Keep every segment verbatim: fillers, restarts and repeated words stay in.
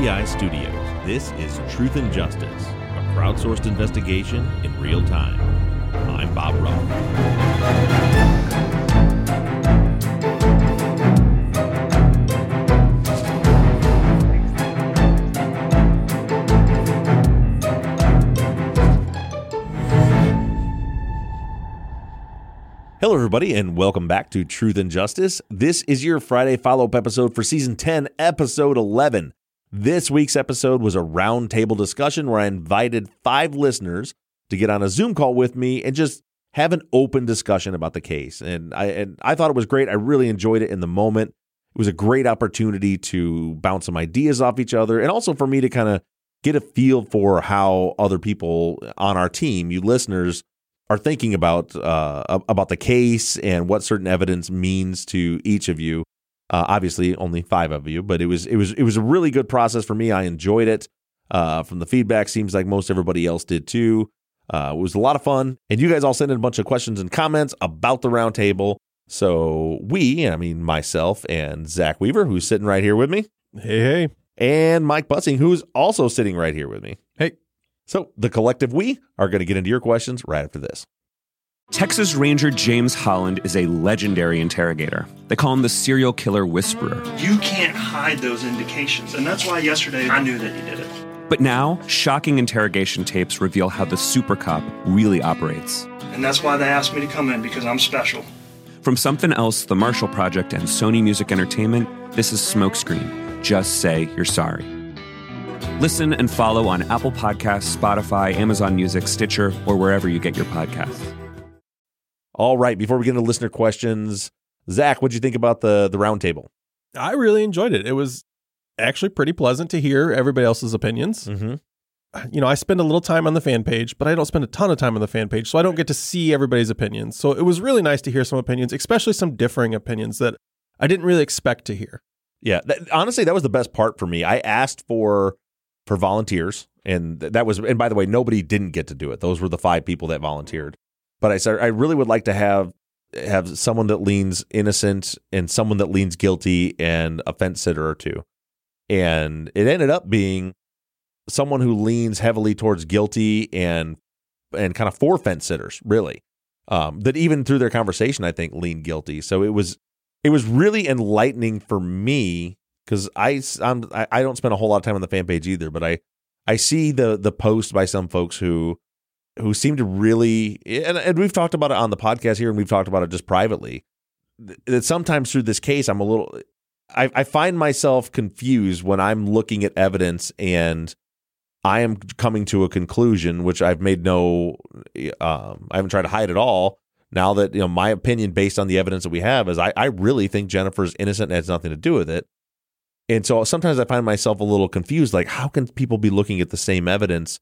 three i Studios, this is Truth and Justice, a crowdsourced investigation in real time. I'm Bob Roth. Hello, everybody, and welcome back to Truth and Justice. This is your Friday follow-up episode for Season ten, Episode eleven. This week's episode was a roundtable discussion where I invited five listeners to get on a Zoom call with me and just have an open discussion about the case. And I, and I thought it was great. I really enjoyed it in the moment. It was a great opportunity to bounce some ideas off each other and also for me to kind of get a feel for how other people on our team, you listeners, are thinking about uh, about the case and what certain evidence means to each of you. Uh, obviously, only five of you, but it was it was it was a really good process for me. I enjoyed it. Uh, from the feedback, seems like most everybody else did too. Uh, it was a lot of fun, and you guys all sent in a bunch of questions and comments about the roundtable. So we, I mean myself and Zach Weaver, who's sitting right here with me. Hey, hey. And Mike Bussing, who's also sitting right here with me. Hey. So the collective we are going to get into your questions right after this. Texas Ranger James Holland is a legendary interrogator. They call him the serial killer whisperer. You can't hide those indications, and that's why yesterday I knew that he did it. But now, shocking interrogation tapes reveal how the super cop really operates. And that's why they asked me to come in, because I'm special. From Something Else, The Marshall Project, and Sony Music Entertainment, this is Smokescreen. Just say you're sorry. Listen and follow on Apple Podcasts, Spotify, Amazon Music, Stitcher, or wherever you get your podcasts. All right, before we get into listener questions, Zach, what'd you think about the, the roundtable? I really enjoyed it. It was actually pretty pleasant to hear everybody else's opinions. Mm-hmm. You know, I spend a little time on the fan page, but I don't spend a ton of time on the fan page, so I don't get to see everybody's opinions. So it was really nice to hear some opinions, especially some differing opinions that I didn't really expect to hear. Yeah, that, honestly, that was the best part for me. I asked for for volunteers, and that was, and by the way, nobody didn't get to do it. Those were the five people that volunteered. But I said I really would like to have have someone that leans innocent and someone that leans guilty and a fence sitter or two. And it ended up being someone who leans heavily towards guilty and and kind of for fence sitters, really. Um, that even through their conversation, I think leaned guilty. So it was it was really enlightening for me because I I'm, I don't spend a whole lot of time on the fan page either. But I I see the the post by some folks who. who seem to really, and, and we've talked about it on the podcast here, and we've talked about it just privately, that sometimes through this case, I'm a little, I, I find myself confused when I'm looking at evidence and I am coming to a conclusion, which I've made no, um, I haven't tried to hide at all. Now that, you know, my opinion based on the evidence that we have is I, I really think Jennifer's innocent and has nothing to do with it. And so sometimes I find myself a little confused, like how can people be looking at the same evidence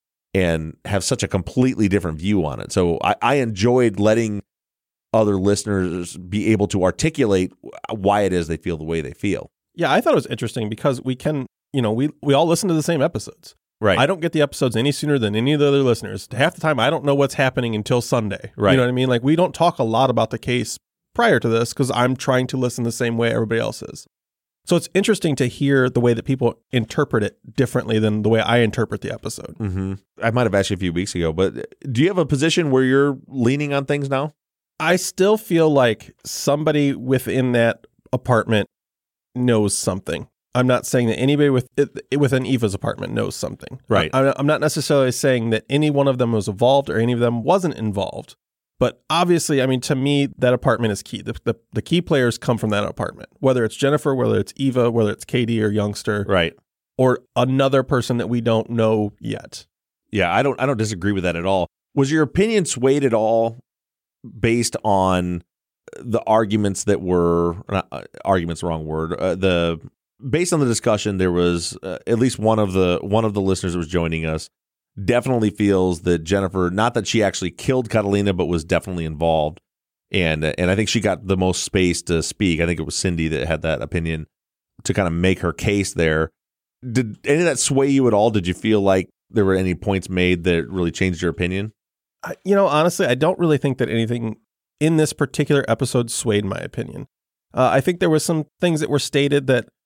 and have such a completely different view on it? So I, I enjoyed letting other listeners be able to articulate why it is they feel the way they feel. Yeah, I thought it was interesting because we can, you know, we, we all listen to the same episodes. Right. I don't get the episodes any sooner than any of the other listeners. Half the time, I don't know what's happening until Sunday. Right. You know what I mean? Like, we don't talk a lot about the case prior to this because I'm trying to listen the same way everybody else is. So it's interesting to hear the way that people interpret it differently than the way I interpret the episode. Mm-hmm. I might have asked you a few weeks ago, but do you have a position where you're leaning on things now? I still feel like somebody within that apartment knows something. I'm not saying that anybody with within Eva's apartment knows something. Right. I, I'm not necessarily saying that any one of them was involved or any of them wasn't involved. But obviously, I mean, to me, that apartment is key. The, the the key players come from that apartment, whether it's Jennifer, whether it's Eva, whether it's Katie or Youngster, right, or another person that we don't know yet. Yeah, I don't I don't disagree with that at all. Was your opinion swayed at all based on the arguments that were not, uh, arguments? The wrong word. Uh, the based on the discussion, there was uh, at least one of the one of the listeners that was joining us definitely feels that Jennifer, not that she actually killed Catalina, but was definitely involved. And and I think she got the most space to speak. I think it was Cindy that had that opinion to kind of make her case there. Did any of that sway you at all? Did you feel like there were any points made that really changed your opinion? I, you know, honestly, I don't really think that anything in this particular episode swayed my opinion. Uh, I think there were some things that were stated that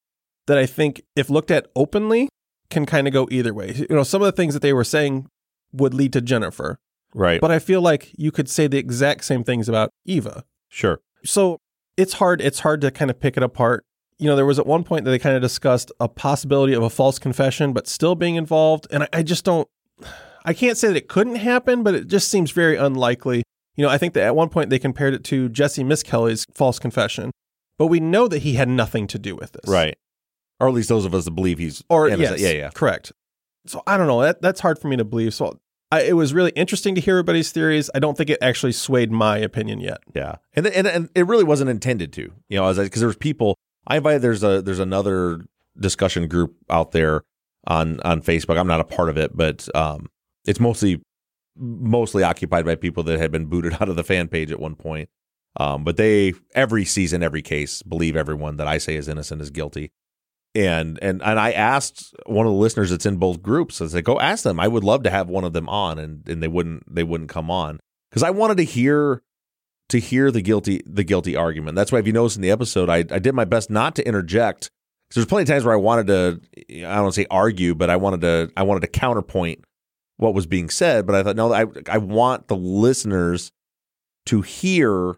that I think, if looked at openly, can kind of go either way. You know, some of the things that they were saying would lead to Jennifer. Right. But I feel like you could say the exact same things about Eva. Sure. So it's hard. It's hard to kind of pick it apart. You know, there was at one point that they kind of discussed a possibility of a false confession, but still being involved. And I, I just don't, I can't say that it couldn't happen, but it just seems very unlikely. You know, I think that at one point they compared it to Jesse Miskelly's false confession, but we know that he had nothing to do with this. Right. Or at least those of us that believe he's Or innocent. yes, Yeah, yeah. correct. So I don't know. That, that's hard for me to believe. So I, it was really interesting to hear everybody's theories. I don't think it actually swayed my opinion yet. Yeah. And and, and it really wasn't intended to, you know, as because there was people, I invited, there's a, there's another discussion group out there on, on Facebook. I'm not a part of it, but um, it's mostly, mostly occupied by people that had been booted out of the fan page at one point. Um, but they, every season, every case, believe everyone that I say is innocent is guilty. And and and I asked one of the listeners that's in both groups, I said, go ask them. I would love to have one of them on, and, and they wouldn't they wouldn't come on because I wanted to hear to hear the guilty the guilty argument. That's why if you notice in the episode, I I did my best not to interject because there's plenty of times where I wanted to I don't want to say argue, but I wanted to I wanted to counterpoint what was being said. But I thought no, I I want the listeners to hear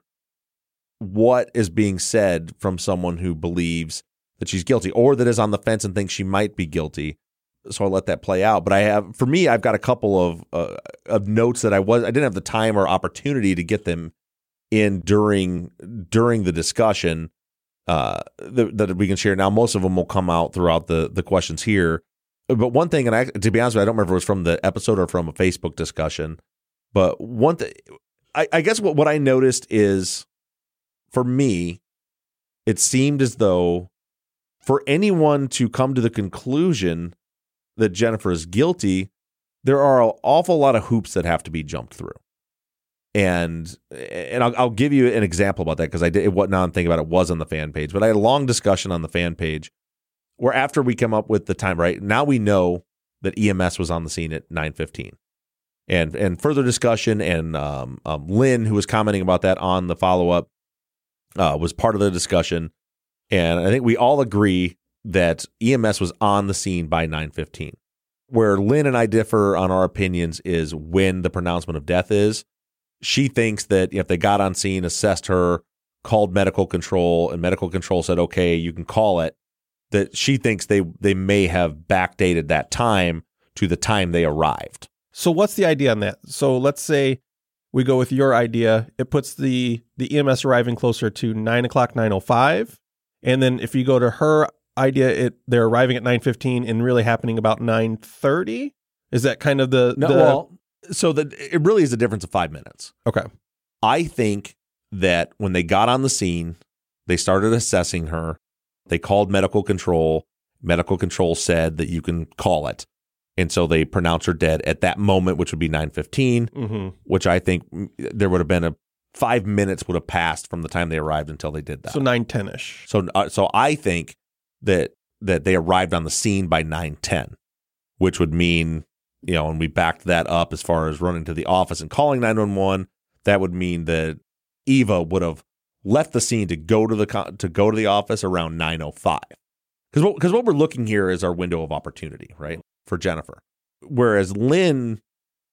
what is being said from someone who believes that she's guilty or that is on the fence and thinks she might be guilty. So I let that play out. But I have, for me, I've got a couple of uh, of notes that I was I didn't have the time or opportunity to get them in during during the discussion uh, that, that we can share. Now, most of them will come out throughout the the questions here. But one thing, and I, to be honest with you, I don't remember if it was from the episode or from a Facebook discussion. But one thing, I, I guess what, what I noticed is, for me, it seemed as though for anyone to come to the conclusion that Jennifer is guilty, there are an awful lot of hoops that have to be jumped through. And and I'll, I'll give you an example about that because I did what now I'm thinking about it was on the fan page, but I had a long discussion on the fan page where after we come up with the time, right now we know that E M S was on the scene at nine fifteen, and and further discussion and um, um, Lynn, who was commenting about that on the follow up, uh, was part of the discussion. And I think we all agree that E M S was on the scene by nine fifteen. Where Lynn and I differ on our opinions is when the pronouncement of death is. She thinks that if they got on scene, assessed her, called medical control, and medical control said, okay, you can call it, that she thinks they, they may have backdated that time to the time they arrived. So what's the idea on that? So let's say we go with your idea. It puts the, the E M S arriving closer to nine o'clock, nine oh five. And then if you go to her idea, it they're arriving at nine fifteen and really happening about nine thirty. Is that kind of the, no, the... well, so the, it really is a difference of five minutes. Okay. I think that when they got on the scene, they started assessing her. They called medical control. Medical control said that you can call it. And so they pronounced her dead at that moment, which would be nine fifteen, Mm-hmm. which I think there would have been a five minutes would have passed from the time they arrived until they did that. So nine ten-ish. So uh, so I think that that they arrived on the scene by nine ten, which would mean, you know, and we backed that up as far as running to the office and calling nine one one, that would mean that Eva would have left the scene to go to the to go to the office around nine oh five. Because what, because what we're looking here is our window of opportunity, right, for Jennifer. Whereas Lynn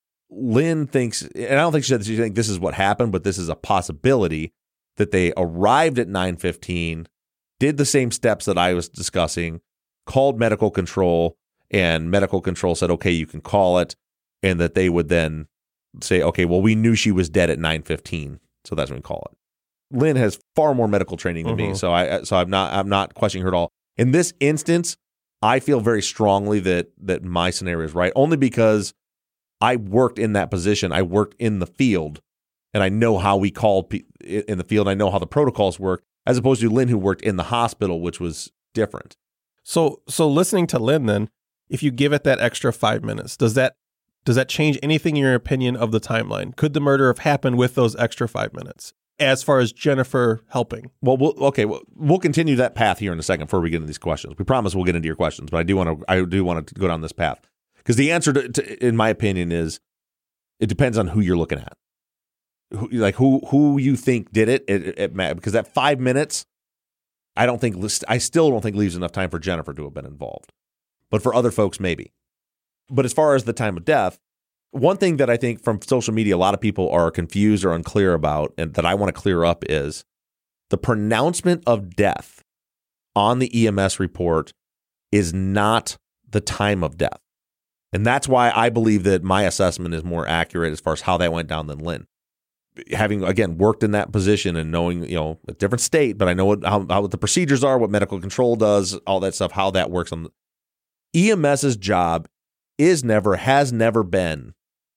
Lynn thinks, and I don't think she said she thinks this is what happened, but this is a possibility that they arrived at nine fifteen, did the same steps that I was discussing, called medical control, and medical control said, okay, you can call it, and that they would then say, okay, well, we knew she was dead at nine fifteen, so that's when we call it. Lynn has far more medical training than Mm-hmm. me, so I so I'm not I'm not questioning her at all. In this instance, I feel very strongly that that my scenario is right, only because I worked in that position. I worked in the field, and I know how we called pe- in the field. I know how the protocols work, as opposed to Lynn, who worked in the hospital, which was different. So so listening to Lynn, then, if you give it that extra five minutes, does that does that change anything in your opinion of the timeline? Could the murder have happened with those extra five minutes? As far as Jennifer helping? Well, we'll okay, we'll, we'll continue that path here in a second before we get into these questions. We promise we'll get into your questions, but I do want to I do want to go down this path because the answer, to, to, in my opinion, is it depends on who you're looking at, who, like who who you think did it. It, it, it because that five minutes I don't think, I still don't think leaves enough time for Jennifer to have been involved. But for other folks, maybe. But as far as the time of death, one thing that I think from social media, a lot of people are confused or unclear about, and that I want to clear up is the pronouncement of death on the E M S report is not the time of death. And that's why I believe that my assessment is more accurate as far as how that went down than Lynn. Having, again, worked in that position and knowing, you know, a different state, but I know what, how, how the procedures are, what medical control does, all that stuff, how that works. On the, EMS's job is never, has never been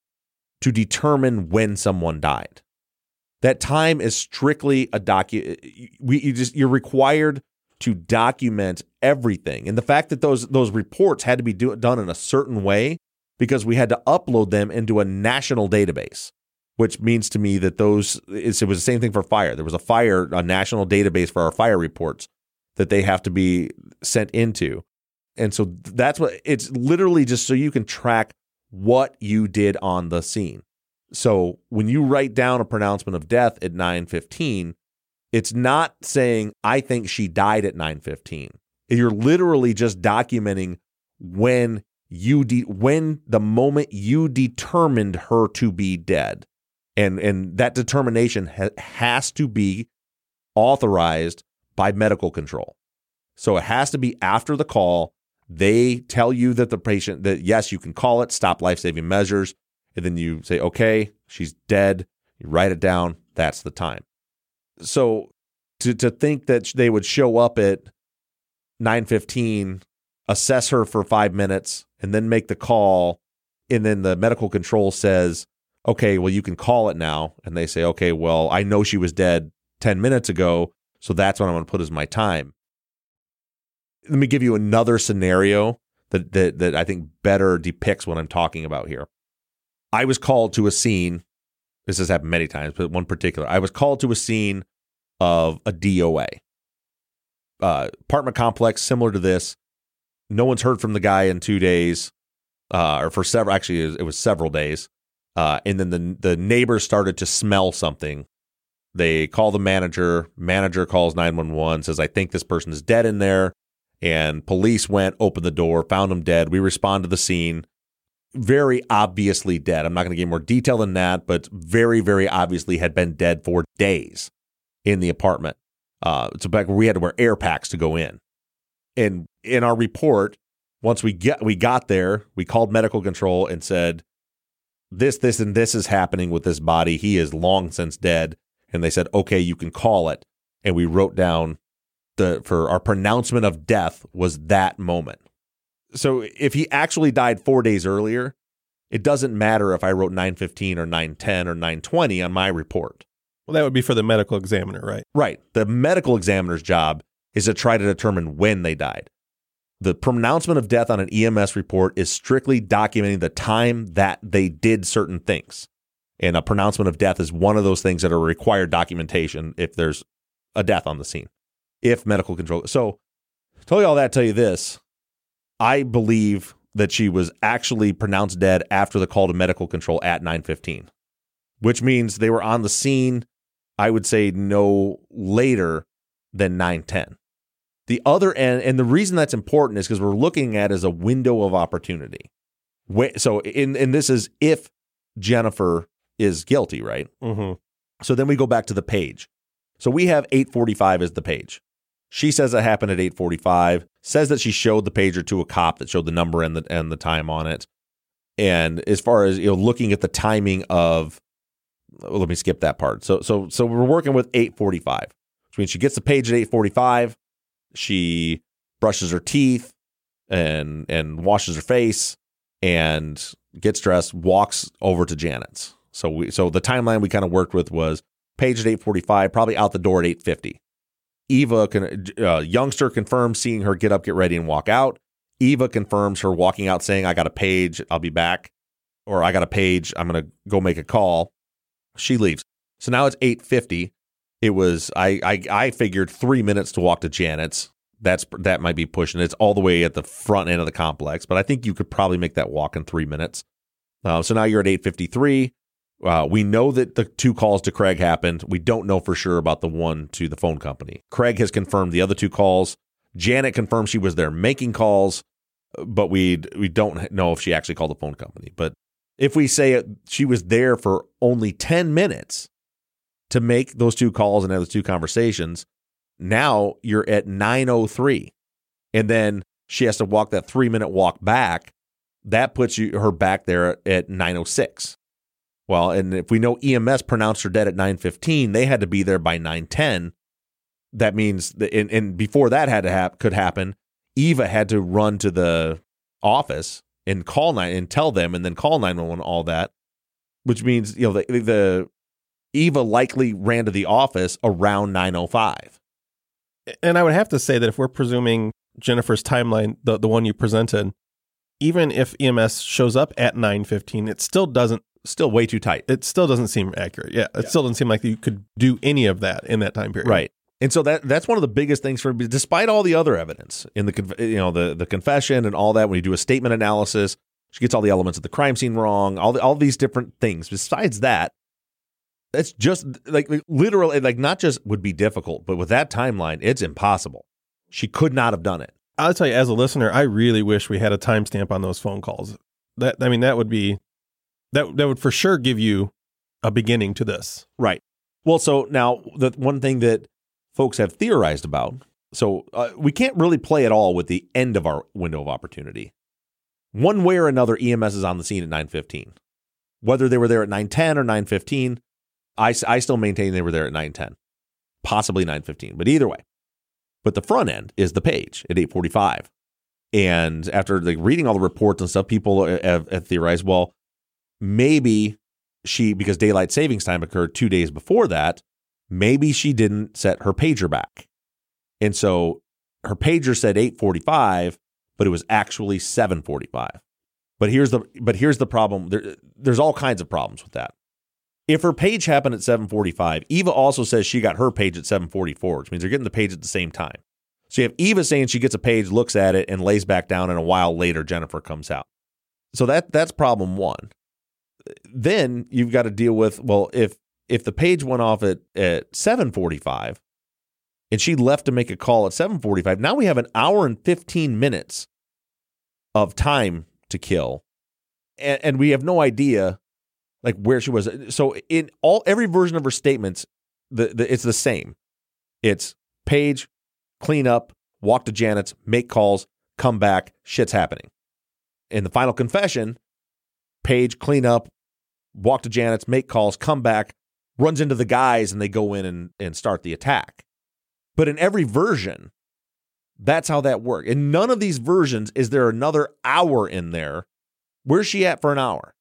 to determine when someone died. That time is strictly a docu. We you just you're required to document everything, and the fact that those those reports had to be do, done in a certain way because we had to upload them into a national database, which means to me that those it was the same thing for fire. There was a fire a national database for our fire reports that they have to be sent into, and so that's what it's literally just so you can track what you did on the scene. So when you write down a pronouncement of death at nine fifteen, it's not saying, I think she died at nine fifteen. You're literally just documenting when you de- when the moment you determined her to be dead. And, and that determination ha- has to be authorized by medical control. So it has to be after the call. They tell you that the patient, that yes, you can call it, stop life-saving measures, and then you say, okay, she's dead. You write it down. That's the time. So to to think that they would show up at nine fifteen, assess her for five minutes, and then make the call, and then the medical control says, okay, well, you can call it now. And they say, okay, well, I know she was dead ten minutes ago, so that's what I'm going to put as my time. Let me give you another scenario that, that that I think better depicts what I'm talking about here. I was called to a scene. This has happened many times, but one particular. I was called to a scene of a D O A. Uh, apartment complex similar to this. No one's heard from the guy in two days, uh, or for several. Actually, it was, it was several days. Uh, and then the the neighbors started to smell something. They call the manager. Manager calls nine one one, says, I think this person is dead in there. And police went, opened the door, found him dead. We respond to the scene. Very obviously dead. I'm not going to give more detail than that, but very, very obviously had been dead for days in the apartment. Uh, it's back where we had to wear air packs to go in. And in our report, once we get we got there, we called medical control and said, this, this, and this is happening with this body. He is long since dead. And they said, okay, you can call it. And we wrote down the for our pronouncement of death was that moment. So if he actually died four days earlier, it doesn't matter if I wrote nine fifteen or nine ten or nine twenty on my report. Well, that would be for the medical examiner, right? Right. The medical examiner's job is to try to determine when they died. The pronouncement of death on an E M S report is strictly documenting the time that they did certain things. And a pronouncement of death is one of those things that are required documentation if there's a death on the scene. If medical control. So, tell you all that, tell you this. I believe that she was actually pronounced dead after the call to medical control at nine fifteen, which means they were on the scene, I would say, no later than nine ten. The other end, and the reason that's important is because we're looking at as a window of opportunity. So, in and this is if Jennifer is guilty, right? Mm-hmm. So then we go back to the page. So we have eight forty-five as the page. She says it happened at eight forty-five, says that she showed the pager to a cop that showed the number and the and the time on it. And as far as, you know, looking at the timing of, well, let me skip that part. So so so we're working with eight forty-five, which means she gets the page at eight forty-five, she brushes her teeth and and washes her face and gets dressed, walks over to Janet's. So we so the timeline we kind of worked with was page at eight forty-five, probably out the door at eight fifty. Eva, can, uh, youngster confirms seeing her get up, get ready, and walk out. Eva confirms her walking out saying, I got a page, I'll be back. Or I got a page, I'm going to go make a call. She leaves. So now it's eight fifty. It was, I, I I figured three minutes to walk to Janet's. That's That might be pushing it. It's all the way at the front end of the complex, but I think you could probably make that walk in three minutes. Uh, so now you're at eight fifty-three. Uh, we know that the two calls to Craig happened. We don't know for sure about the one to the phone company. Craig has confirmed the other two calls. Janet confirmed she was there making calls, but we we don't know if she actually called the phone company. But if we say it, she was there for only ten minutes to make those two calls and have those two conversations, now you're at nine oh three. And then she has to walk that three-minute walk back. That puts you her back there at nine oh six. Well, and if we know E M S pronounced her dead at nine fifteen, they had to be there by nine ten. That means that, and, and before that had to hap- could happen, Eva had to run to the office and call nine and tell them, and then call nine one one, all that, which means, you know, the, the Eva likely ran to the office around nine oh five. And I would have to say that if we're presuming Jennifer's timeline, the, the one you presented, even if E M S shows up at nine fifteen, it still doesn't, Still way too tight. it still doesn't seem accurate. Yeah, it Yeah. still doesn't seem like you could do any of that in that time period. Right. And so that that's one of the biggest things for me, despite all the other evidence in the conf- you know the the confession and all that. When you do a statement analysis, she gets all the elements of the crime scene wrong, all the, all these different things. Besides that, that's just like, like literally like not just would be difficult, but with that timeline, it's impossible. She could not have done it. I'll tell you, as a listener, I really wish we had a timestamp on those phone calls. That I mean, that would be that that would for sure give you a beginning to this. Right. Well, so now the one thing that folks have theorized about, so uh, we can't really play at all with the end of our window of opportunity. One way or another, E M S is on the scene at nine fifteen. Whether they were there at nine ten or nine fifteen, I, I still maintain they were there at nine ten, possibly nine fifteen, but either way. But the front end is the page at eight forty-five. And after like reading all the reports and stuff, people have, have theorized, well, maybe she, because daylight savings time occurred two days before that, maybe she didn't set her pager back. And so her pager said eight forty-five, but it was actually seven forty-five. But here's the but here's the problem. There, there's all kinds of problems with that. If her page happened at seven forty-five, Eva also says she got her page at seven forty-four, which means they're getting the page at the same time. So you have Eva saying she gets a page, looks at it, and lays back down, and a while later, Jennifer comes out. So that that's problem one. Then you've got to deal with, well, if if the page went off at, at seven forty-five and she left to make a call at seven forty-five, now we have an hour and fifteen minutes of time to kill. And, and we have no idea like where she was. So in all every version of her statements, the, the it's the same. It's page, clean up, walk to Janet's, make calls, come back, shit's happening. In the final confession, page, clean up, walk to Janet's, make calls, come back, runs into the guys, and they go in and, and start the attack. But in every version, that's how that worked. In none of these versions is there another hour in there. Where's she at for an hour?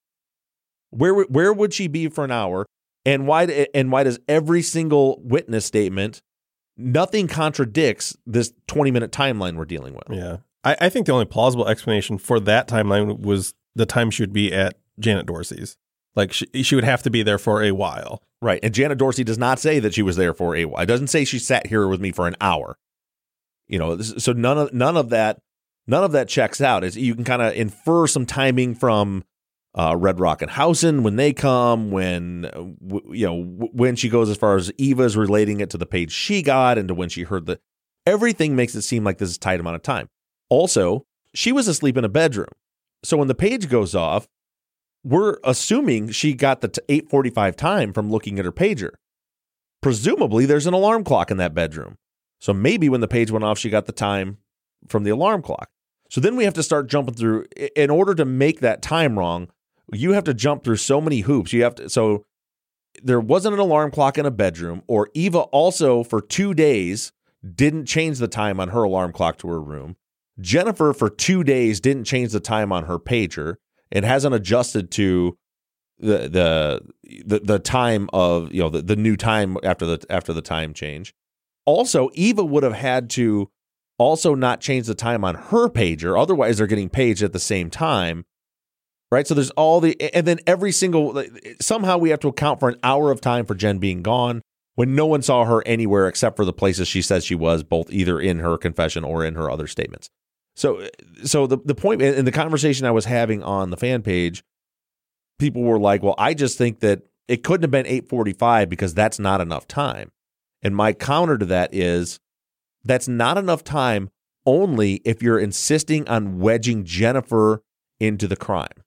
Where where would she be for an hour? And why and why does every single witness statement, nothing contradicts this twenty-minute timeline we're dealing with? Yeah. I, I think the only plausible explanation for that timeline was the time she would be at Janet Dorsey's. Like, she, she would have to be there for a while. Right. And Janet Dorsey does not say that she was there for a while. It doesn't say she sat here with me for an hour. You know, this, so none of none of that none of that checks out. Is you can kind of infer some timing from uh, Red Rock and Housen when they come, when w- you know w- when she goes as far as Eva's relating it to the page she got and to when she heard the everything makes it seem like this is a tight amount of time. Also, she was asleep in a bedroom. So when the page goes off, we're assuming she got the eight forty-five time from looking at her pager. Presumably, there's an alarm clock in that bedroom. So maybe when the page went off, she got the time from the alarm clock. So then we have to start jumping through. In order to make that time wrong, you have to jump through so many hoops. You have to. So there wasn't an alarm clock in a bedroom, or Eva also for two days didn't change the time on her alarm clock to her room. Jennifer for two days didn't change the time on her pager. It hasn't adjusted to the the the, the time of, you know, the, the new time after the after the time change. Also, Eva would have had to also not change the time on her pager. Otherwise, they're getting paged at the same time. Right. So there's all the and then every single somehow we have to account for an hour of time for Jen being gone when no one saw her anywhere except for the places she says she was, both either in her confession or in her other statements. So, so the, the point in the conversation I was having on the fan page, people were like, well, I just think that it couldn't have been eight forty-five because that's not enough time. And my counter to that is that's not enough time only if you're insisting on wedging Jennifer into the crime.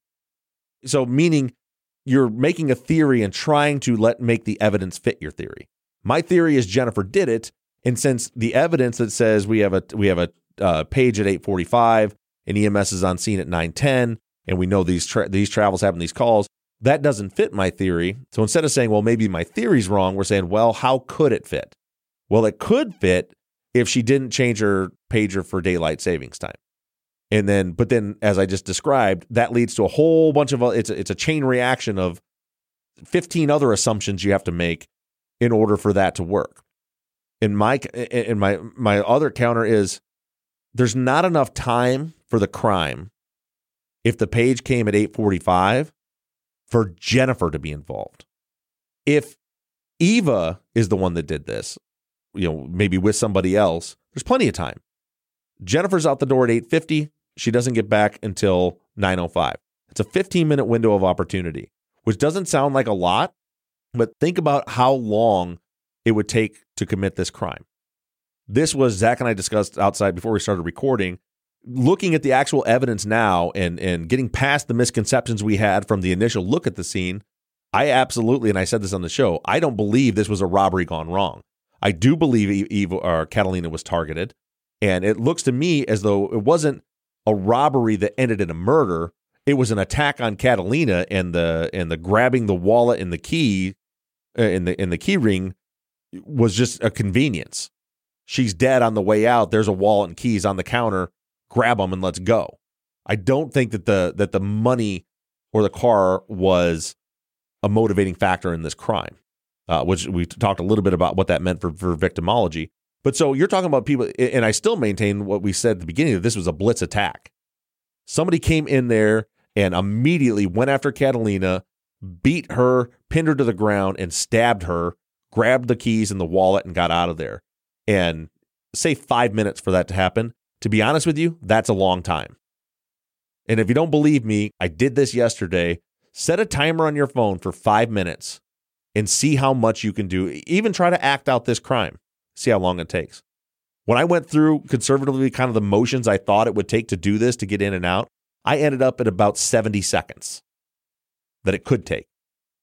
So meaning you're making a theory and trying to let make the evidence fit your theory. My theory is Jennifer did it, and since the evidence that says we have a we have a uh, page at eight forty-five and E M S is on scene at nine ten, and we know these tra- these travels happen, these calls, that doesn't fit my theory. So instead of saying, well, maybe my theory's wrong, we're saying, well, how could it fit? Well, it could fit if she didn't change her pager for daylight savings time. And then, but then, as I just described, that leads to a whole bunch of, it's a, it's a chain reaction of fifteen other assumptions you have to make in order for that to work. And my, and my, my other counter is there's not enough time for the crime if the page came at eight forty-five for Jennifer to be involved. If Eva is the one that did this, you know, maybe with somebody else, there's plenty of time. Jennifer's out the door at eight fifty. She doesn't get back until nine oh five. It's a fifteen minute window of opportunity, which doesn't sound like a lot, but think about how long it would take to commit this crime. This was Zach and I discussed outside before we started recording, looking at the actual evidence now and, and getting past the misconceptions we had from the initial look at the scene. I absolutely, and I said this on the show, I don't believe this was a robbery gone wrong. I do believe Eva or Catalina was targeted. And it looks to me as though it wasn't a robbery that ended in a murder. It was an attack on Catalina, and the and the grabbing the wallet and the key uh, in the in the key ring was just a convenience. She's dead on the way out. There's a wallet and keys on the counter. Grab them and let's go. I don't think that the that the money or the car was a motivating factor in this crime, uh, which we talked a little bit about what that meant for, for victimology. But so you're talking about people, and I still maintain what we said at the beginning, that this was a blitz attack. Somebody came in there and immediately went after Catalina, beat her, pinned her to the ground, and stabbed her, grabbed the keys and the wallet, and got out of there. And say five minutes for that to happen. To be honest with you, that's a long time. And if you don't believe me, I did this yesterday. Set a timer on your phone for five minutes and see how much you can do. Even try to act out this crime. See how long it takes. When I went through conservatively kind of the motions I thought it would take to do this, to get in and out, I ended up at about seventy seconds that it could take.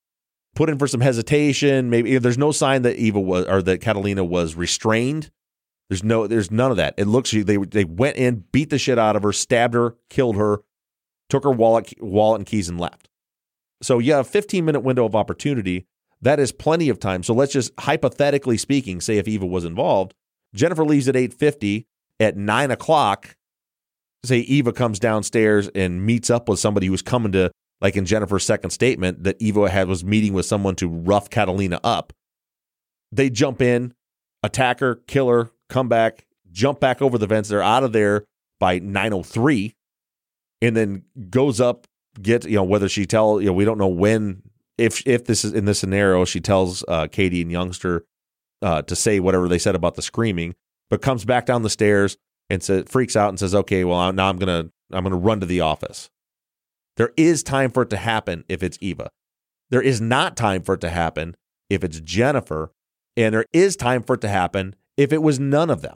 Put in for some hesitation. Maybe there's no sign that Eva was, or that Catalina was restrained. There's no, there's none of that. It looks, they they went in, beat the shit out of her, stabbed her, killed her, took her wallet, wallet and keys and left. So you have a fifteen minute window of opportunity. That is plenty of time. So let's just, hypothetically speaking, say if Eva was involved, Jennifer leaves at eight fifty. At nine o'clock, say Eva comes downstairs and meets up with somebody who's coming to, like in Jennifer's second statement, that Eva had was meeting with someone to rough Catalina up. They jump in, attack her, kill her, come back, jump back over the fence. They're out of there by nine oh three, and then goes up, gets, you know, whether she tell, you know, we don't know when, if if this is in this scenario, she tells uh, Katie and Youngster uh, to say whatever they said about the screaming, but comes back down the stairs and says, freaks out and says, okay, well, now I'm going to, I'm going to run to the office. There is time for it to happen if it's Eva. There is not time for it to happen if it's Jennifer, and there is time for it to happen if it was none of them.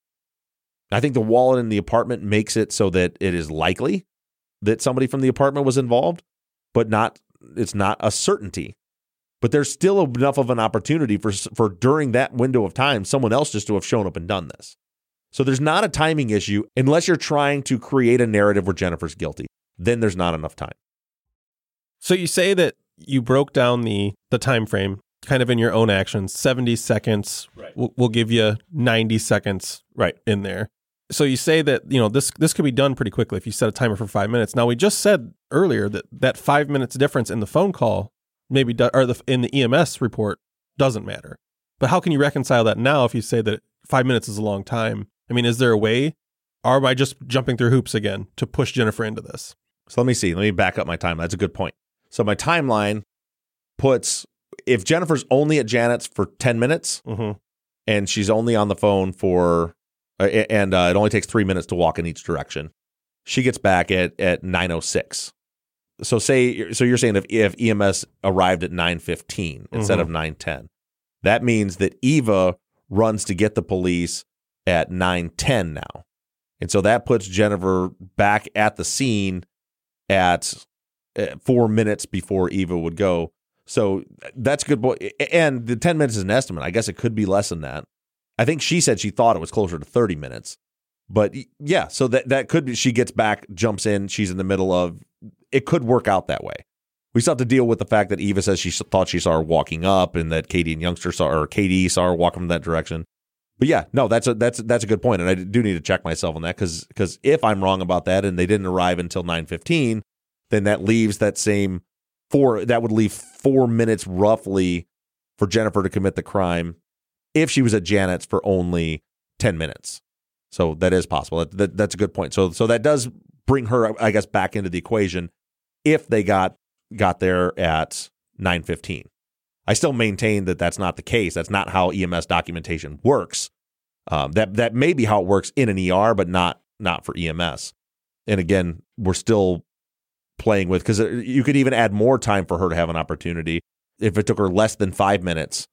I think the wallet in the apartment makes it so that it is likely that somebody from the apartment was involved, but not, it's not a certainty. But there's still enough of an opportunity for, for during that window of time, someone else just to have shown up and done this. So there's not a timing issue unless you're trying to create a narrative where Jennifer's guilty. Then there's not enough time. So you say that you broke down the the time frame kind of in your own actions. seventy seconds. Right. We'll, we'll give you ninety seconds right in there. So you say that, you know, this this could be done pretty quickly if you set a timer for five minutes. Now, we just said earlier that that five minutes difference in the phone call maybe do, or the in the E M S report doesn't matter. But how can you reconcile that now if you say that five minutes is a long time? I mean, is there a way, or am I just jumping through hoops again to push Jennifer into this? So let me see. Let me back up my timeline. That's a good point. So my timeline puts, if Jennifer's only at Janet's for ten minutes Mm-hmm. and she's only on the phone for, uh, and uh, it only takes three minutes to walk in each direction, she gets back at, at nine oh six. so say so you're saying if if E M S arrived at nine fifteen instead Mhm. of nine ten, that means that Eva runs to get the police at nine ten now. And so that puts Jennifer back at the scene at uh, four minutes before Eva would go. So that's good. Boy. And the ten minutes is an estimate. I guess it could be less than that. I think she said she thought it was closer to thirty minutes. But yeah, so that, that could be, she gets back, jumps in, she's in the middle of, it could work out that way. We still have to deal with the fact that Eva says she thought she saw her walking up and that Katie and Youngster saw, or Katie saw her walking in that direction. But yeah, no, that's a, that's, that's a good point. And I do need to check myself on that because, because if I'm wrong about that and they didn't arrive until nine fifteen, then that leaves that same four, that would leave four minutes roughly for Jennifer to commit the crime if she was at Janet's for only ten minutes. So that is possible. That, that, that's a good point. So so that does bring her, I guess, back into the equation if they got got there at nine fifteen. I still maintain that that's not the case. That's not how E M S documentation works. Um, that that may be how it works in an E R, but not not for E M S. And again, we're still playing with, because you could even add more time for her to have an opportunity if it took her less than five minutes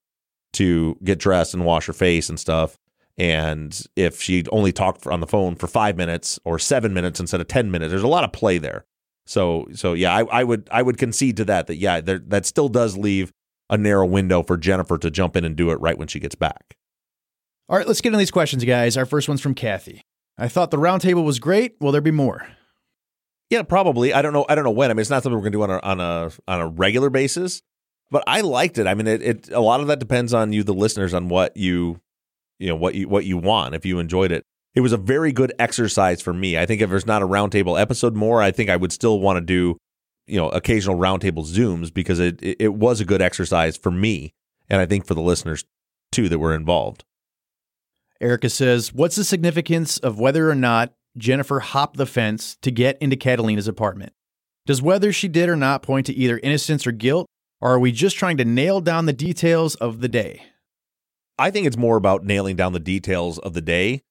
to get dressed and wash her face and stuff. And if she'd only talked on the phone for five minutes or seven minutes instead of ten minutes, there's a lot of play there. So, so yeah, I, I would I would concede to that. That yeah, there, that still does leave a narrow window for Jennifer to jump in and do it right when she gets back. All right, let's get into these questions, guys. Our first one's from Kathy. I thought the roundtable was great. Will there be more? Yeah, probably. I don't know. I don't know when. I mean, it's not something we're going to do on a on a on a regular basis. But I liked it. I mean, it, it a lot of that depends on you, the listeners, on what you. you know, what you what you want, if you enjoyed it. It was a very good exercise for me. I think if there's not a roundtable episode more, I think I would still want to do, you know, occasional roundtable Zooms because it, it it was a good exercise for me. And I think for the listeners too that were involved. Erica says, what's the significance of whether or not Jennifer hopped the fence to get into Catalina's apartment? Does whether she did or not point to either innocence or guilt, or are we just trying to nail down the details of the day? I think it's more about nailing down the details of the day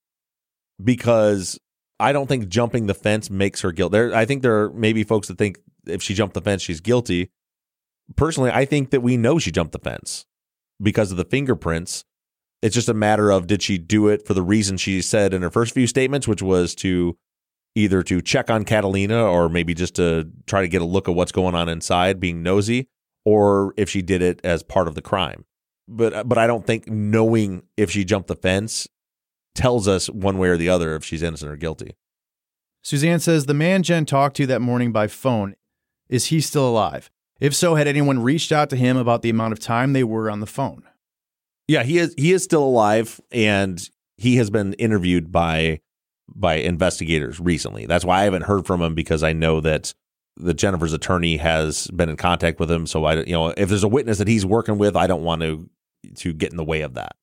because I don't think jumping the fence makes her guilty. There, I think there are maybe folks that think if she jumped the fence, she's guilty. Personally, I think that we know she jumped the fence because of the fingerprints. It's just a matter of did she do it for the reason she said in her first few statements, which was to either to check on Catalina or maybe just to try to get a look at what's going on inside, being nosy, or if she did it as part of the crime. But but I don't think knowing if she jumped the fence tells us one way or the other if she's innocent or guilty. Suzanne says, the man Jen talked to that morning by phone, is he still alive? If so, had anyone reached out to him about the amount of time they were on the phone? Yeah, he is he is still alive, and he has been interviewed by by investigators recently. That's why I haven't heard from him, because I know that the Jennifer's attorney has been in contact with him. So I, you know, if there's a witness that he's working with, I don't want to to get in the way of that.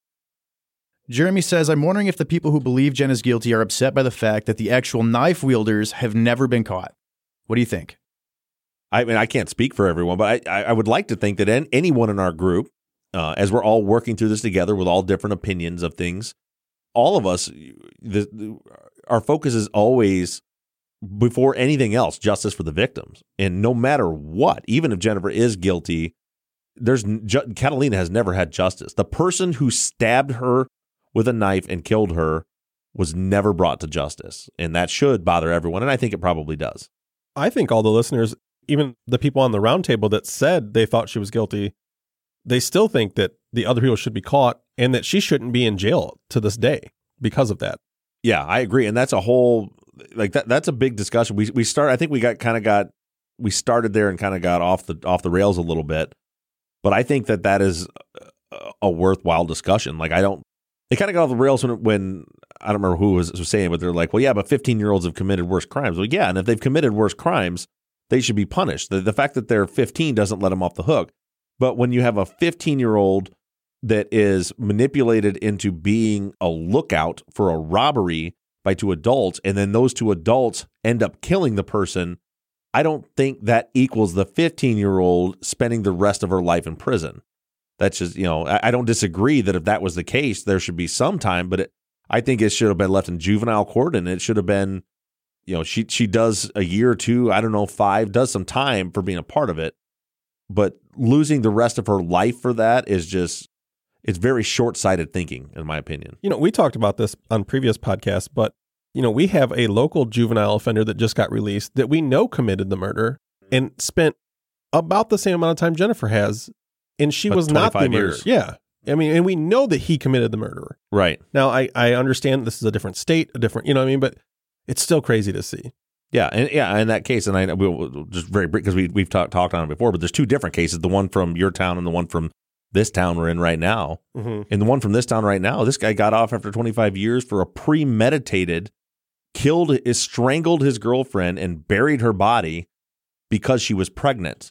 Jeremy says, I'm wondering if the people who believe Jen is guilty are upset by the fact that the actual knife wielders have never been caught. What do you think? I mean, I can't speak for everyone, but I, I would like to think that anyone in our group, uh, as we're all working through this together with all different opinions of things, all of us, the, the, our focus is always, before anything else, justice for the victims. And no matter what, even if Jennifer is guilty, there's ju- Catalina has never had justice. The person who stabbed her with a knife and killed her was never brought to justice. And that should bother everyone. And I think it probably does. I think all the listeners, even the people on the roundtable that said they thought she was guilty, they still think that the other people should be caught and that she shouldn't be in jail to this day because of that. Yeah, I agree. And that's a whole, like that, that's a big discussion. We we start, I think we got kind of got, we started there and kind of got off the, off the rails a little bit. But I think that that is a, a worthwhile discussion. Like I don't, it kind of got off the rails when, when I don't remember who was, was saying, but they're like, well, yeah, but fifteen year olds have committed worse crimes. Well, yeah. And if they've committed worse crimes, they should be punished. The, the fact that they're fifteen doesn't let them off the hook. But when you have a fifteen year old that is manipulated into being a lookout for a robbery by two adults, and then those two adults end up killing the person, I don't think that equals the fifteen year old spending the rest of her life in prison. That's just, you know, I, I don't disagree that if that was the case, there should be some time, but it, I think it should have been left in juvenile court, and it should have been you know, she she does a year or two, I don't know, five, does some time for being a part of it. But losing the rest of her life for that is just, it's very short-sighted thinking, in my opinion. You know, we talked about this on previous podcasts, but, you know, we have a local juvenile offender that just got released that we know committed the murder and spent about the same amount of time Jennifer has, and she About was not the murderer. years. Yeah. I mean, and we know that he committed the murder. Right. Now, I, I understand this is a different state, a different, you know what I mean? But it's still crazy to see. Yeah, and yeah, in that case, and I we'll just very brief because we we've talked talked on it before, but there's two different cases: the one from your town and the one from this town we're in right now. Mm-hmm. And the one from this town right now, this guy got off after twenty-five years for a premeditated, killed, is strangled his girlfriend and buried her body because she was pregnant,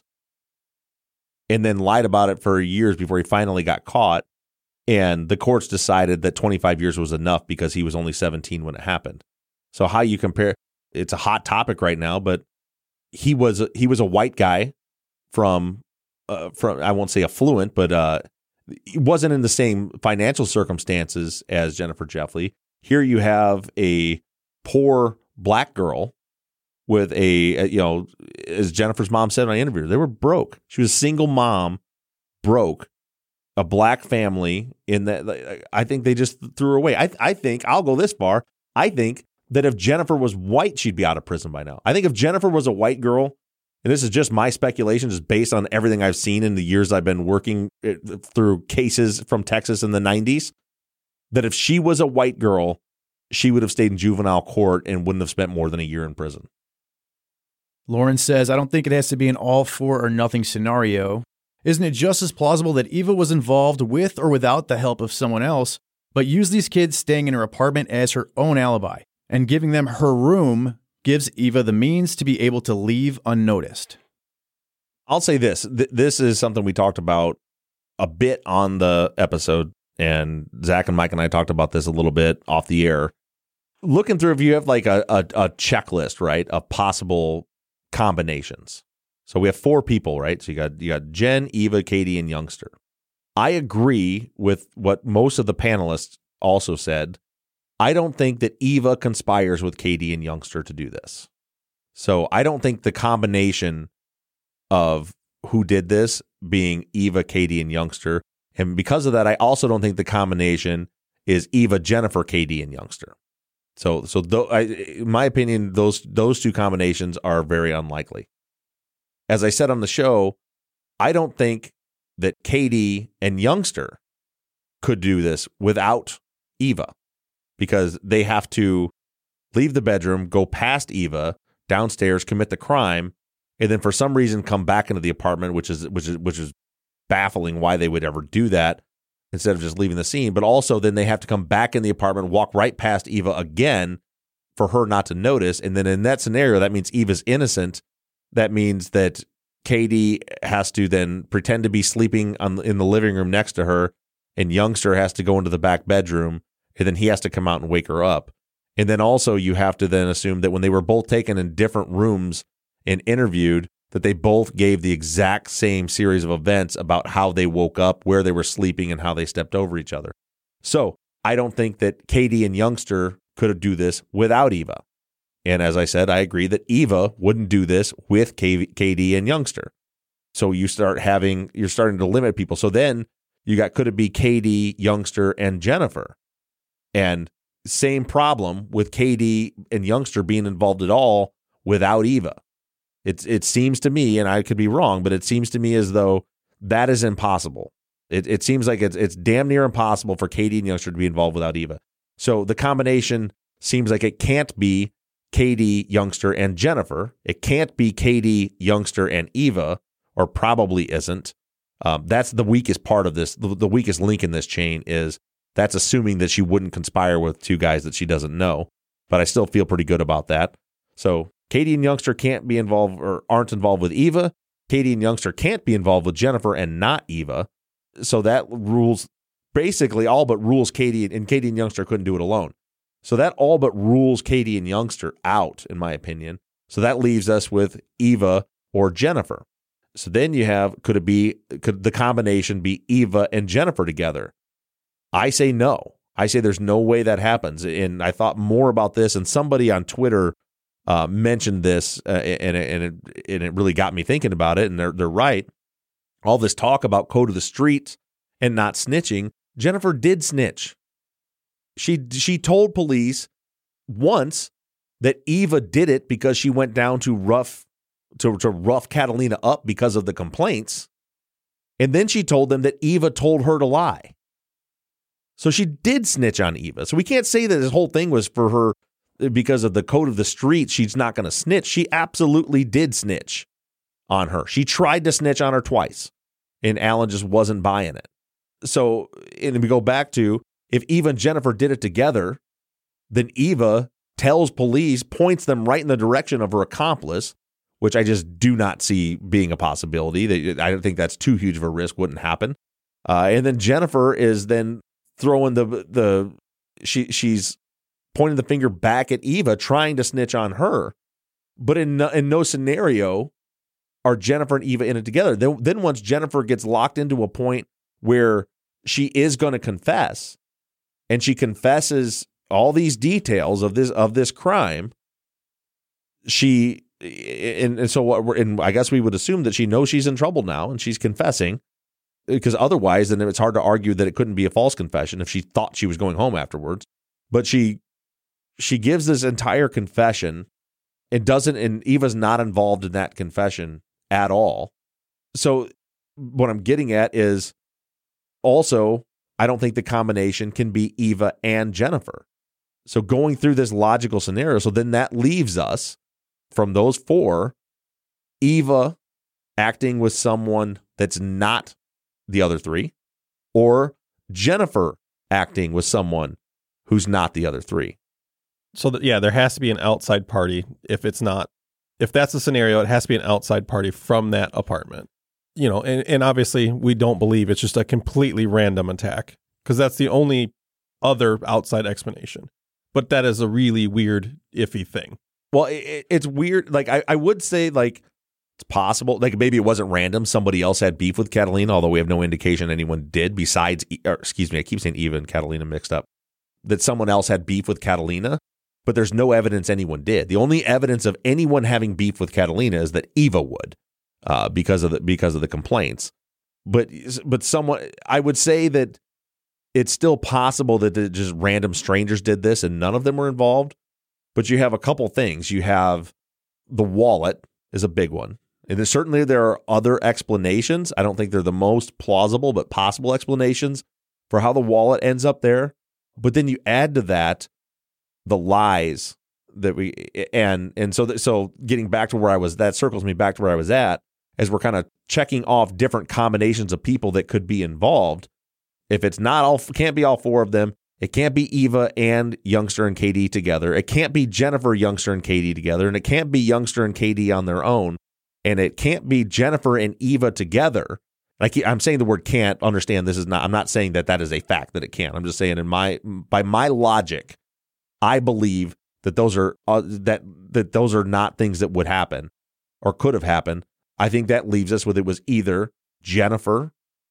and then lied about it for years before he finally got caught. And the courts decided that twenty-five years was enough because he was only seventeen when it happened. So how you compare? It's a hot topic right now, but he was he was a white guy from uh, from I won't say affluent, but uh, he wasn't in the same financial circumstances as Jennifer Jeffley. Here you have a poor black girl with a, a you know, as Jennifer's mom said in my interview, they were broke. She was a single mom, broke, a black family. In that, I think they just threw her away. I I think I'll go this far. I think that if Jennifer was white, she'd be out of prison by now. I think if Jennifer was a white girl, and this is just my speculation, just based on everything I've seen in the years I've been working through cases from Texas in the nineties, that if she was a white girl, she would have stayed in juvenile court and wouldn't have spent more than a year in prison. Lauren says, I don't think it has to be an all for or nothing scenario. Isn't it just as plausible that Eva was involved with or without the help of someone else, but used these kids staying in her apartment as her own alibi? And giving them her room gives Eva the means to be able to leave unnoticed. I'll say this. Th- this is something we talked about a bit on the episode, and Zach and Mike and I talked about this a little bit off the air. Looking through, if you have like a, a, a checklist, right, of possible combinations. So we have four people, right? So you got you got Jen, Eva, Katie, and Youngster. I agree with what most of the panelists also said. I don't think that Eva conspires with Katie and Youngster to do this. So I don't think the combination of who did this being Eva, Katie, and Youngster, and because of that, I also don't think the combination is Eva, Jennifer, Katie, and Youngster. So, so th- I, in my opinion, those those two combinations are very unlikely. As I said on the show, I don't think that Katie and Youngster could do this without Eva, because they have to leave the bedroom, go past Eva, downstairs, commit the crime, and then for some reason come back into the apartment, which is which is which is baffling why they would ever do that instead of just leaving the scene. But also then they have to come back in the apartment, walk right past Eva again for her not to notice. And then in that scenario, that means Eva's innocent. That means that Katie has to then pretend to be sleeping on, in the living room next to her, and Youngster has to go into the back bedroom, and then he has to come out and wake her up. And then also you have to then assume that when they were both taken in different rooms and interviewed, that they both gave the exact same series of events about how they woke up, where they were sleeping, and how they stepped over each other. So I don't think that Katie and Youngster could do this without Eva. And as I said, I agree that Eva wouldn't do this with Katie and Youngster. So you start having, you're starting to limit people. So then you got, could it be Katie, Youngster, and Jennifer? And same problem with Katie and Youngster being involved at all without Eva. It's, it seems to me, and I could be wrong, but it seems to me as though that is impossible. It, it seems like it's, it's damn near impossible for Katie and Youngster to be involved without Eva. So the combination seems like it can't be Katie, Youngster, and Jennifer. It can't be Katie, Youngster, and Eva, or probably isn't. Um, that's the weakest part of this. The, the weakest link in this chain is that's assuming that she wouldn't conspire with two guys that she doesn't know. But I still feel pretty good about that. So Katie and Youngster can't be involved or aren't involved with Eva. Katie and Youngster can't be involved with Jennifer and not Eva. So that rules basically all but rules Katie, and Katie and Youngster couldn't do it alone. So that all but rules Katie and Youngster out, in my opinion. So that leaves us with Eva or Jennifer. So then you have, could it be, could the combination be Eva and Jennifer together? I say no. I say there's no way that happens. And I thought more about this, and somebody on Twitter uh, mentioned this, uh, and, and, it, and it really got me thinking about it, and they're, they're right. All this talk about code of the street and not snitching, Jennifer did snitch. She she told police once that Eva did it because she went down to rough to, to rough Catalina up because of the complaints. And then she told them that Eva told her to lie. So she did snitch on Eva. So we can't say that this whole thing was for her because of the code of the street. She's not going to snitch. She absolutely did snitch on her. She tried to snitch on her twice, and Alan just wasn't buying it. So, and we go back to, if Eva and Jennifer did it together, then Eva tells police, points them right in the direction of her accomplice, which I just do not see being a possibility. I don't think that's too huge of a risk, wouldn't happen. Uh, and then Jennifer is then throwing the, the she she's pointing the finger back at Eva, trying to snitch on her. But in no, in no scenario are Jennifer and Eva in it together. Then, then once Jennifer gets locked into a point where she is going to confess, and she confesses all these details of this of this crime, she and, and so what we're, and I guess we would assume that she knows she's in trouble now, and she's confessing, because otherwise then it's hard to argue that it couldn't be a false confession if she thought she was going home afterwards. But she she gives this entire confession and doesn't and Eva's not involved in that confession at all. So what I'm getting at is, also, I don't think the combination can be Eva and Jennifer. So going through this logical scenario, so then that leaves us, from those four, Eva acting with someone that's not the other three, or Jennifer acting with someone who's not the other three. So that, yeah, there has to be an outside party. If it's not, if that's the scenario, it has to be an outside party from that apartment. You know, and, and obviously we don't believe it's just a completely random attack, because that's the only other outside explanation. But that is a really weird, iffy thing. Well, it, it's weird. Like, I, I would say, like, it's possible. Like, maybe it wasn't random. Somebody else had beef with Catalina, although we have no indication anyone did besides, or excuse me, I keep saying Eva and Catalina mixed up, that someone else had beef with Catalina. But there's no evidence anyone did. The only evidence of anyone having beef with Catalina is that Eva would. Uh, because of the because of the complaints, but but someone, I would say that it's still possible that the, just random strangers did this and none of them were involved. But you have a couple things. You have the wallet is a big one, and there's, certainly there are other explanations. I don't think they're the most plausible, but possible explanations for how the wallet ends up there. But then you add to that the lies that we and and so that, so getting back to where I was, that circles me back to where I was at. As we're kind of checking off different combinations of people that could be involved. If it's not all, can't be all four of them. It can't be Eva and Youngster and K D together. It can't be Jennifer, Youngster, and K D together. And it can't be Youngster and K D on their own. And it can't be Jennifer and Eva together. Like, I'm saying the word can't. Understand, this is not, I'm not saying that that is a fact that it can't. I'm just saying in my, by my logic, I believe that those are, uh, that, that those are not things that would happen or could have happened. I think that leaves us with, it was either Jennifer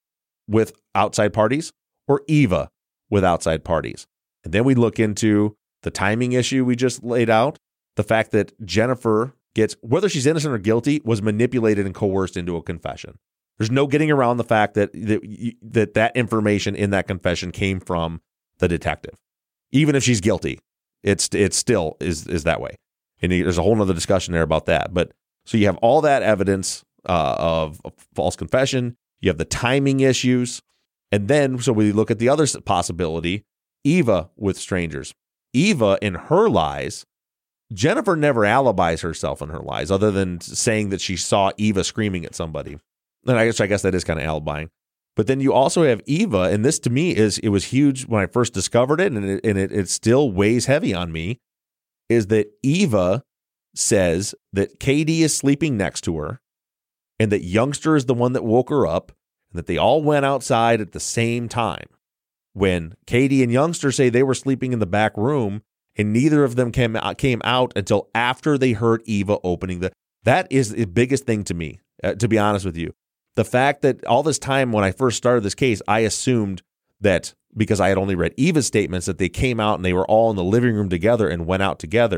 with outside parties or Eva with outside parties. And then we look into the timing issue we just laid out, the fact that Jennifer gets, whether she's innocent or guilty, was manipulated and coerced into a confession. There's no getting around the fact that that that, that information in that confession came from the detective. Even if she's guilty, it's it still is is that way. And there's a whole other discussion there about that. But so you have all that evidence uh, of a false confession. You have the timing issues. And then, so we look at the other possibility, Eva with strangers. Eva, in her lies, Jennifer never alibis herself in her lies, other than saying that she saw Eva screaming at somebody. And I guess I guess that is kind of alibying. But then you also have Eva, and this to me is, it was huge when I first discovered it, and it, and it, it still weighs heavy on me, is that Eva says that K D is sleeping next to her and that Youngster is the one that woke her up and that they all went outside at the same time. When K D and Youngster say they were sleeping in the back room and neither of them came out, came out until after they heard Eva opening the... That is the biggest thing to me, uh, to be honest with you. The fact that all this time when I first started this case, I assumed that because I had only read Eva's statements that they came out and they were all in the living room together and went out together,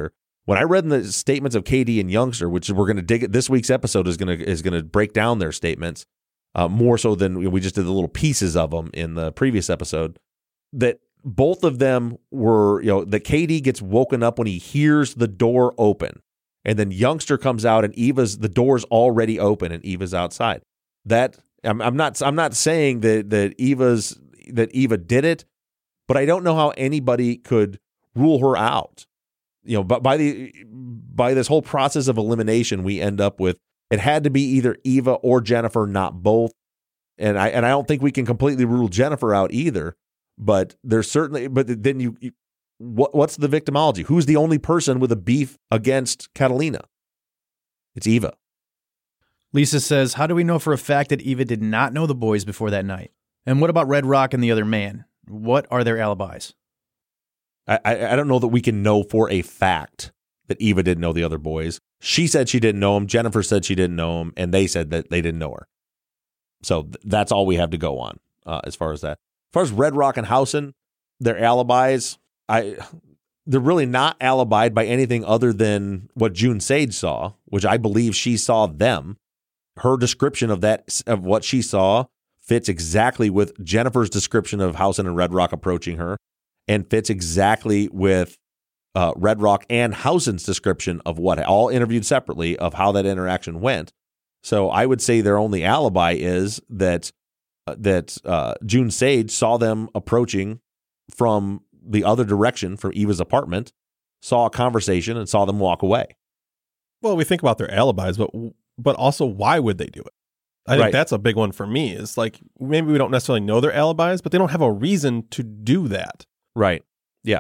When I read the statements of Katie and Youngster, which we're going to dig, this week's episode is going to is going to break down their statements uh, more so than we just did the little pieces of them in the previous episode. That both of them were, you know, that Katie gets woken up when he hears the door open, and then Youngster comes out and Eva's the door's already open and Eva's outside. That I'm, I'm not I'm not saying that that Eva's that Eva did it, but I don't know how anybody could rule her out. You know, but by the by this whole process of elimination, we end up with it had to be either Eva or Jennifer, not both. And I and I don't think we can completely rule Jennifer out either. But there's certainly, but then you, you what what's the victimology? Who's the only person with a beef against Catalina? It's Eva. Lisa says, how do we know for a fact that Eva did not know the boys before that night? And what about Red Rock and the other man? What are their alibis? I, I don't know that we can know for a fact that Eva didn't know the other boys. She said she didn't know him. Jennifer said she didn't know him, and they said that they didn't know her. So th- that's all we have to go on uh, as far as that. As far as Red Rock and Housen, their alibis, I they're really not alibied by anything other than what June Sage saw, which I believe she saw them. Her description of that of what she saw fits exactly with Jennifer's description of Housen and Red Rock approaching her, and fits exactly with uh, Red Rock and Housen's description of what, all interviewed separately, of how that interaction went. So I would say their only alibi is that uh, that uh, June Sage saw them approaching from the other direction, from Eva's apartment, saw a conversation, and saw them walk away. Well, we think about their alibis, but but also why would they do it? I think Right. that's a big one for me. Is like maybe we don't necessarily know their alibis, but they don't have a reason to do that. Right. Yeah.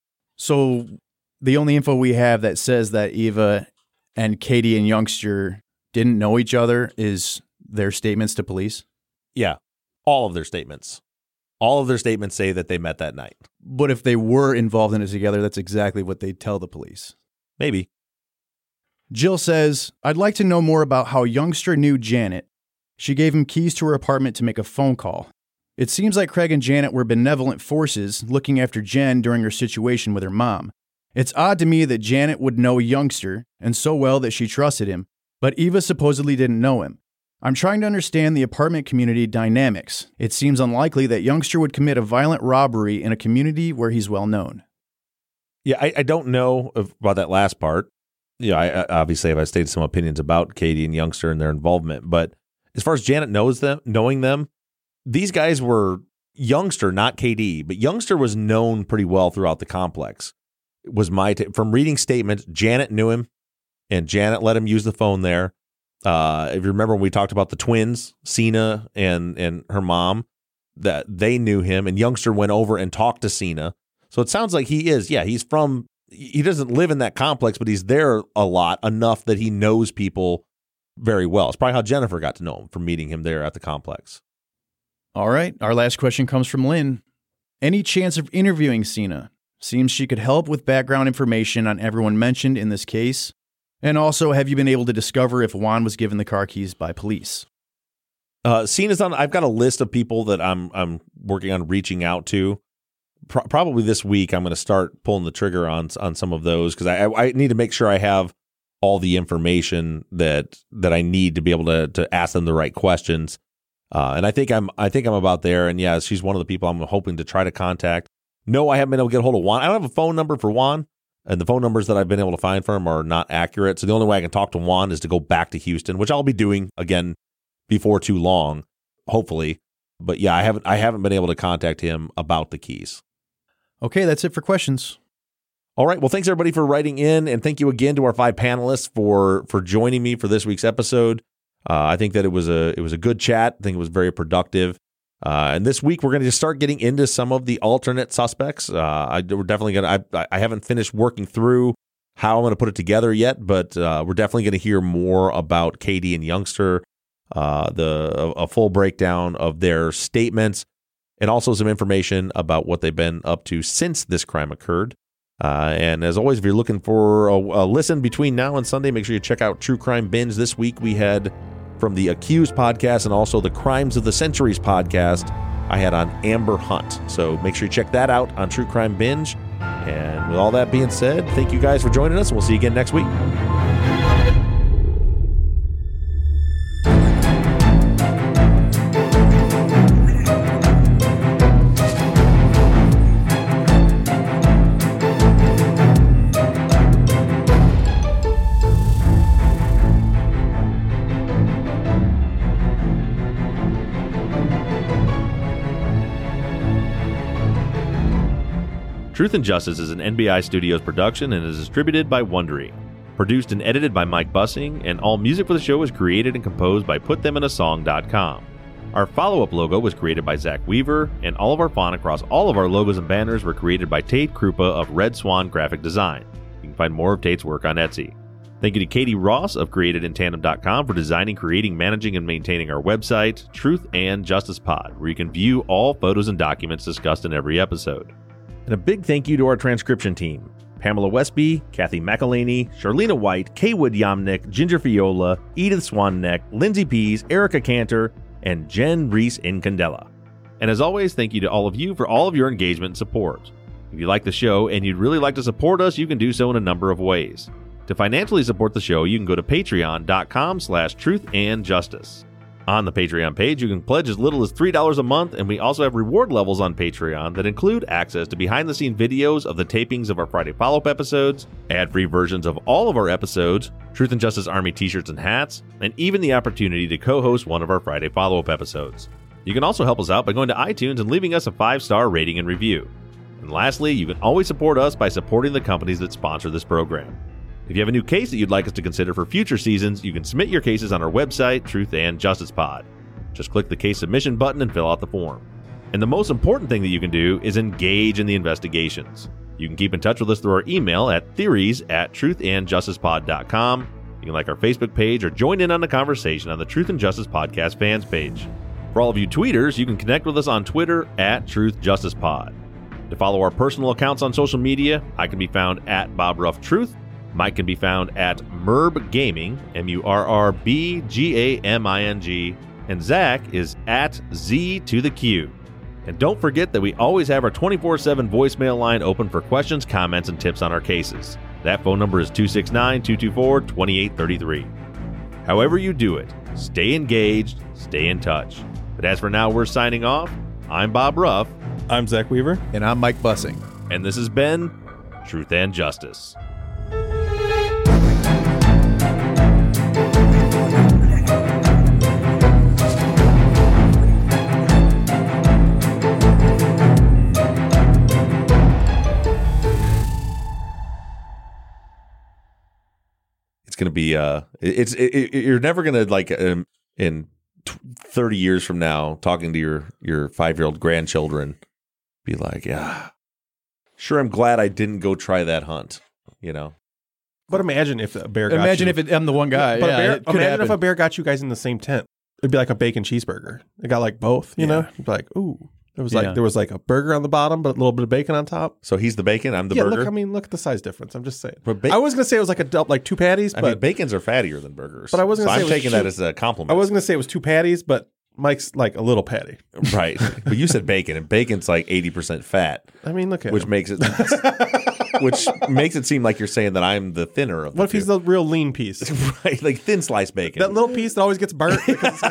So the only info we have that says that Eva and Katie and Youngster didn't know each other is their statements to police. Yeah. All of their statements. All of their statements say that they met that night. But if they were involved in it together, that's exactly what they'd tell the police. Maybe. Jill says, I'd like to know more about how Youngster knew Janet. She gave him keys to her apartment to make a phone call. It seems like Craig and Janet were benevolent forces looking after Jen during her situation with her mom. It's odd to me that Janet would know Youngster, and so well that she trusted him, but Eva supposedly didn't know him. I'm trying to understand the apartment community dynamics. It seems unlikely that Youngster would commit a violent robbery in a community where he's well known. Yeah, I, I don't know if, about that last part. Yeah, I, I obviously have stated some opinions about Katie and Youngster and their involvement, but as far as Janet knows them, knowing them, these guys were Youngster, not K D, but Youngster was known pretty well throughout the complex. It was my t- from reading statements, Janet knew him, and Janet let him use the phone there. Uh, if you remember when we talked about the twins, Cena and and her mom, that they knew him, and Youngster went over and talked to Cena. So it sounds like he is, yeah, he's from. He doesn't live in that complex, but he's there a lot, enough that he knows people very well. It's probably how Jennifer got to know him, from meeting him there at the complex. All right, our last question comes from Lynn. Any chance of interviewing Cena? Seems she could help with background information on everyone mentioned in this case. And also, have you been able to discover if Juan was given the car keys by police? Uh, Cena's on. I've got a list of people that I'm I'm working on reaching out to. Pro- probably this week, I'm going to start pulling the trigger on on some of those, because I I need to make sure I have all the information that that I need to be able to to ask them the right questions. Uh, and I think I'm I think I'm about there. And yeah, she's one of the people I'm hoping to try to contact. No, I haven't been able to get a hold of Juan. I don't have a phone number for Juan, and the phone numbers that I've been able to find for him are not accurate. So the only way I can talk to Juan is to go back to Houston, which I'll be doing again before too long, hopefully. But yeah, I haven't I haven't been able to contact him about the keys. Okay, that's it for questions. All right. Well, thanks everybody for writing in, and thank you again to our five panelists for for joining me for this week's episode. Uh, I think that it was a it was a good chat. I think it was very productive. Uh, and this week we're going to just start getting into some of the alternate suspects. Uh, I, we're definitely going to. I, I haven't finished working through how I'm going to put it together yet, but uh, we're definitely going to hear more about Katie and Youngster, uh, the a, a full breakdown of their statements, and also some information about what they've been up to since this crime occurred. Uh, and as always, if you're looking for a, a listen between now and Sunday, make sure you check out True Crime Binge. This week we had from the Accused podcast and also the Crimes of the Centuries podcast, I had on Amber Hunt. So make sure you check that out on True Crime Binge. And with all that being said, thank you guys for joining us, and we'll see you again next week. Truth and Justice is an N B I Studios production and is distributed by Wondery. Produced and edited by Mike Bussing, and all music for the show was created and composed by put them in a song dot com. Our follow-up logo was created by Zach Weaver, and all of our font across all of our logos and banners were created by Tate Krupa of Red Swan Graphic Design. You can find more of Tate's work on Etsy. Thank you to Katie Ross of created in tandem dot com for designing, creating, managing, and maintaining our website, Truth and Justice Pod, where you can view all photos and documents discussed in every episode. And a big thank you to our transcription team: Pamela Westby, Kathy McElhaney, Charlena White, Kaywood Yamnick, Ginger Fiola, Edith Swanneck, Lindsay Pease, Erica Cantor, and Jen Reese Incandela. And as always, thank you to all of you for all of your engagement and support. If you like the show and you'd really like to support us, you can do so in a number of ways. To financially support the show, you can go to patreon dot com slash truth and justice. On the Patreon page, you can pledge as little as three dollars a month, and we also have reward levels on Patreon that include access to behind-the-scenes videos of the tapings of our Friday follow-up episodes, ad-free versions of all of our episodes, Truth and Justice Army t-shirts and hats, and even the opportunity to co-host one of our Friday follow-up episodes. You can also help us out by going to iTunes and leaving us a five-star rating and review. And lastly, you can always support us by supporting the companies that sponsor this program. If you have a new case that you'd like us to consider for future seasons, you can submit your cases on our website, Truth and Justice Pod. Just click the case submission button and fill out the form. And the most important thing that you can do is engage in the investigations. You can keep in touch with us through our email at theories at truth and justice pod dot com. You can like our Facebook page or join in on the conversation on the Truth and Justice Podcast fans page. For all of you tweeters, you can connect with us on Twitter at Truth Justice Pod. To follow our personal accounts on social media, I can be found at Bob Ruff Truth. Mike can be found at Murb Gaming, M U R R B G A M I N G, and Zach is at Z to the Q. And don't forget that we always have our twenty-four seven voicemail line open for questions, comments, and tips on our cases. That phone number is two six nine, two two four, two eight three three. However you do it, stay engaged, stay in touch. But as for now, we're signing off. I'm Bob Ruff. I'm Zach Weaver. And I'm Mike Bussing. And this has been Truth and Justice. It's going to be, uh, it's, it, it, you're never going to, like, um, in thirty years from now, talking to your, your five-year-old grandchildren, be like, yeah, sure, I'm glad I didn't go try that hunt, you know? But imagine if a bear got Imagine you. if it, I'm the one guy. But yeah, a bear, it could imagine happen. if a bear got you guys in the same tent. It'd be like a bacon cheeseburger. It got like both, you Yeah. know? You'd be like, ooh. It was like Yeah. there was like a burger on the bottom, but a little bit of bacon on top. So he's the bacon, I'm the yeah, burger? look, I mean, look at the size difference. I'm just saying. But ba- I was gonna say it was like a dou- like two patties, I but mean, bacons are fattier than burgers. But I wasn't so gonna say I'm it was taking two- that as a compliment. I was gonna say it was two patties, but Mike's like a little patty. Right. But you said bacon, and bacon's like eighty percent fat, I mean, look at which him. makes it which makes it seem like you're saying that I'm the thinner of the What if he's two. the real lean piece? right, like thin sliced bacon. That little piece that always gets burnt. because-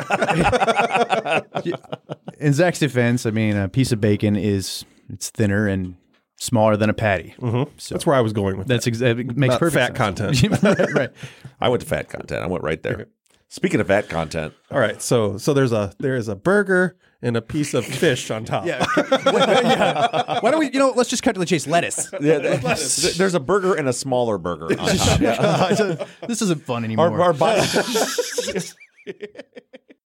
In Zach's defense, I mean, a piece of bacon is it's thinner and smaller than a patty. Mhm. So That's where I was going with that's that. exa- it makes Not perfect fat sense. content. right, right. I went to fat content. I went right there. Speaking of fat content, All right, so so there's a there is a burger and a piece of fish on top. Yeah. yeah. Why don't we? You know, let's just cut to the chase. Lettuce. yeah, th- there's a burger and a smaller burger on top. Yeah. this isn't fun anymore. Our, our body.